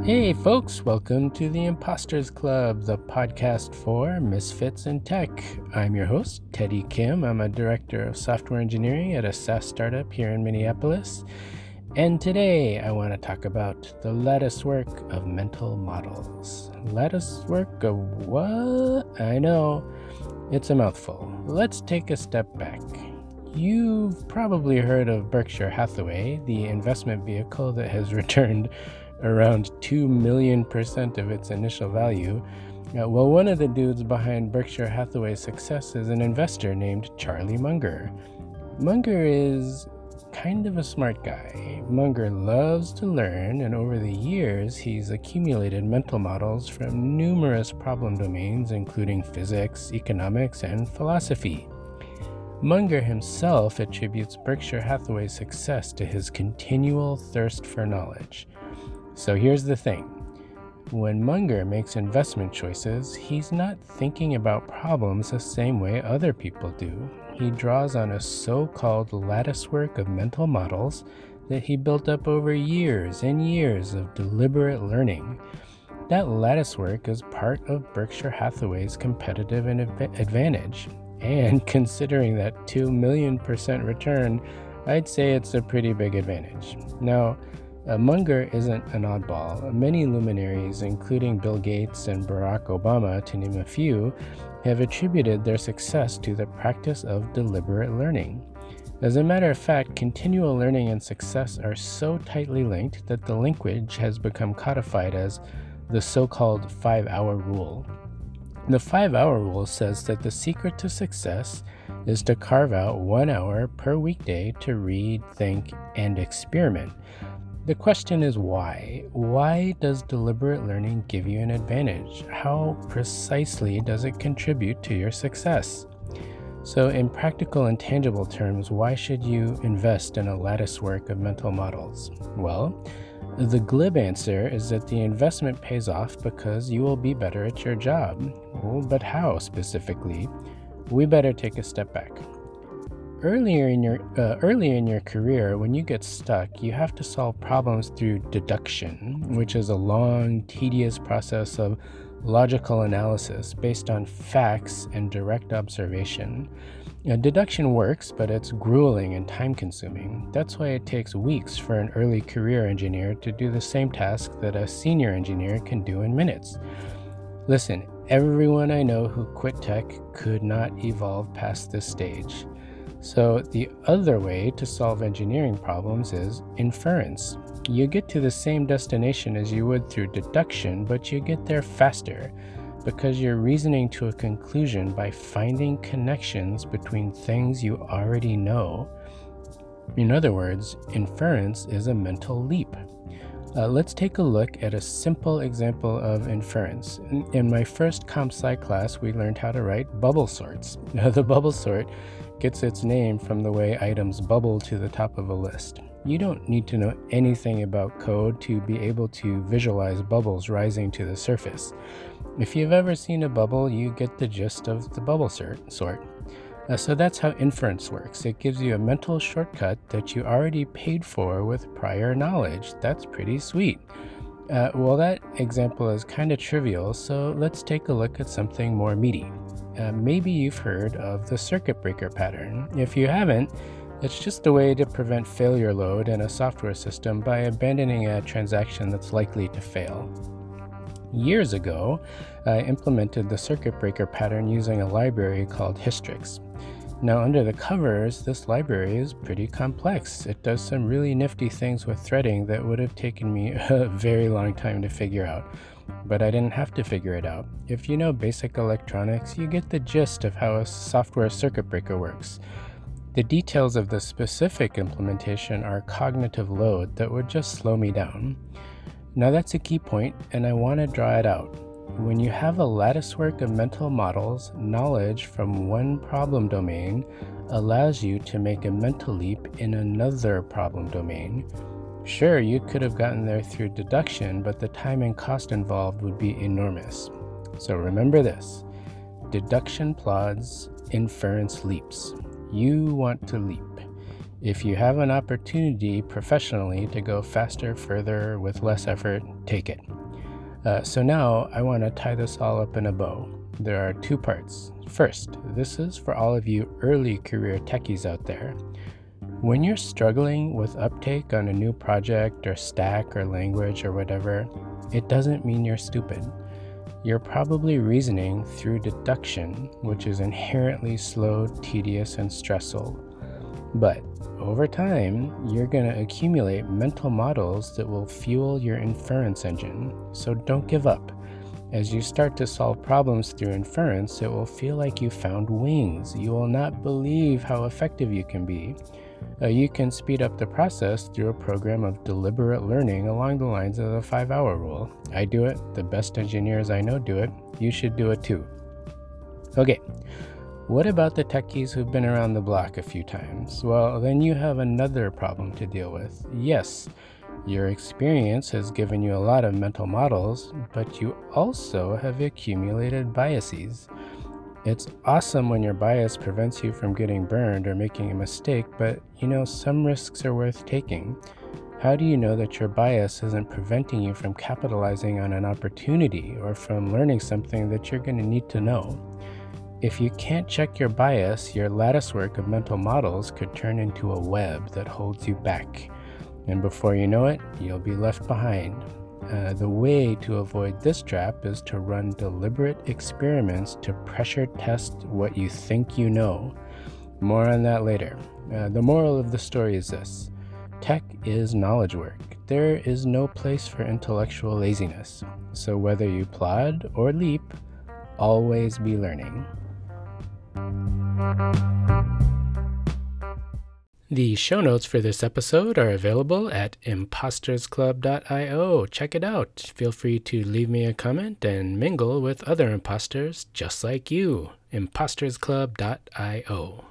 Hey folks, welcome to the Imposters Club, the podcast for misfits in tech. I'm your host, Teddy Kim. I'm a director of software engineering at a SaaS startup here in Minneapolis. And today I want to talk about the lattice work of mental models. Lattice work of what? I know, it's a mouthful. Let's take a step back. You've probably heard of Berkshire Hathaway, the investment vehicle that has returned around 2 million% of its initial value. Well, one of the dudes behind Berkshire Hathaway's success is an investor named Charlie Munger. Munger is kind of a smart guy. Munger loves to learn, and over the years, he's accumulated mental models from numerous problem domains, including physics, economics, and philosophy. Munger himself attributes Berkshire Hathaway's success to his continual thirst for knowledge. So here's the thing. When Munger makes investment choices, he's not thinking about problems the same way other people do. He draws on a so-called latticework of mental models that he built up over years and years of deliberate learning. That latticework is part of Berkshire Hathaway's competitive advantage. And considering that 2 million% return, I'd say it's a pretty big advantage. Now, Munger isn't an oddball. Many luminaries, including Bill Gates and Barack Obama, to name a few, have attributed their success to the practice of deliberate learning. As a matter of fact, continual learning and success are so tightly linked that the linkage has become codified as the so-called 5-hour rule. The 5-hour rule says that the secret to success is to carve out 1 hour per weekday to read, think, and experiment. The question is why? Why does deliberate learning give you an advantage? How precisely does it contribute to your success? So in practical and tangible terms, why should you invest in a latticework of mental models? Well, the glib answer is that the investment pays off because you will be better at your job. Well, but how specifically? We better take a step back. Earlier in your career, when you get stuck, you have to solve problems through deduction, which is a long, tedious process of logical analysis based on facts and direct observation. Deduction works, but it's grueling and time-consuming. That's why it takes weeks for an early career engineer to do the same task that a senior engineer can do in minutes. Listen, everyone I know who quit tech could not evolve past this stage. So the other way to solve engineering problems is inference. You get to the same destination as you would through deduction, but you get there faster because you're reasoning to a conclusion by finding connections between things you already know. In other words, inference is a mental leap. Let's take a look at a simple example of inference. In my first comp sci class, we learned how to write bubble sorts. The bubble sort gets its name from the way items bubble to the top of a list. You don't need to know anything about code to be able to visualize bubbles rising to the surface. If you've ever seen a bubble, you get the gist of the bubble sort. So that's how inference works. It gives you a mental shortcut that you already paid for with prior knowledge. That's pretty sweet. Well, that example is kind of trivial, so let's take a look at something more meaty. Maybe you've heard of the circuit breaker pattern. If you haven't, it's just a way to prevent failure load in a software system by abandoning a transaction that's likely to fail. Years ago, I implemented the circuit breaker pattern using a library called Hystrix. Now, under the covers, this library is pretty complex. It does some really nifty things with threading that would have taken me a very long time to figure out. But I didn't have to figure it out. If you know basic electronics, you get the gist of how a software circuit breaker works. The details of the specific implementation are cognitive load that would just slow me down. Now that's a key point, and I want to draw it out. When you have a latticework of mental models, knowledge from one problem domain allows you to make a mental leap in another problem domain. Sure, you could have gotten there through deduction, but the time and cost involved would be enormous. So remember this: deduction plods, inference leaps. You want to leap. If you have an opportunity professionally to go faster, further, with less effort, take it. So now I want to tie this all up in a bow. There are two parts. First, this is for all of you early career techies out there. When you're struggling with uptake on a new project or stack or language or whatever, it doesn't mean you're stupid. You're probably reasoning through deduction, which is inherently slow, tedious, and stressful. But over time, you're going to accumulate mental models that will fuel your inference engine, so don't give up. As you start to solve problems through inference, it will feel like you found wings. You will not believe how effective you can be. You can speed up the process through a program of deliberate learning along the lines of the 5-hour rule. I do it. The best engineers I know do it. You should do it too. Okay, what about the techies who've been around the block a few times? Well, then you have another problem to deal with. Yes, your experience has given you a lot of mental models, but you also have accumulated biases. It's awesome when your bias prevents you from getting burned or making a mistake, but some risks are worth taking. How do you know that your bias isn't preventing you from capitalizing on an opportunity or from learning something that you're going to need to know? If you can't check your bias, your lattice work of mental models could turn into a web that holds you back. And before you know it, you'll be left behind. The way to avoid this trap is to run deliberate experiments to pressure test what you think you know. More on that later. The moral of the story is this: tech is knowledge work. There is no place for intellectual laziness. So whether you plod or leap, always be learning. The show notes for this episode are available at impostersclub.io. Check it out. Feel free to leave me a comment and mingle with other imposters just like you. impostersclub.io.